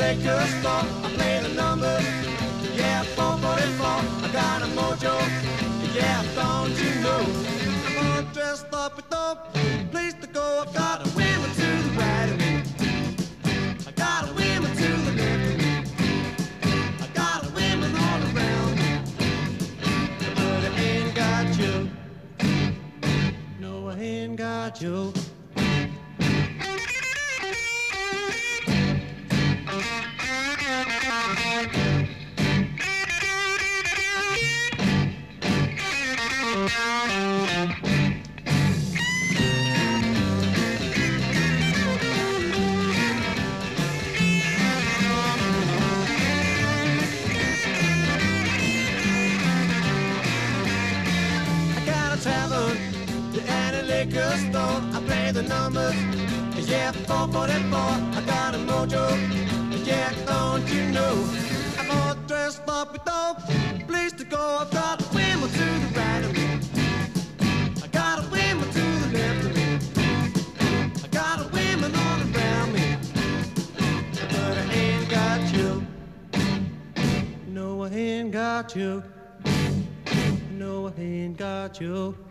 liquor store. I play the numbers, yeah, 444. I got a mojo, yeah, don't you know? I'm all dressed up with no place to go. I got a women to the right of me, I got a women to the left of me, I got a women all around me, but I ain't got you. No, I ain't got you. Liquor store, I play the numbers, yeah, 444. I got a mojo, yeah, don't you know? I'm all dressed up with no place to go. I've got women to the right of me, I got a women to the left of me, I got a women all around me, but I ain't got you. No, I ain't got you. No, I ain't got you.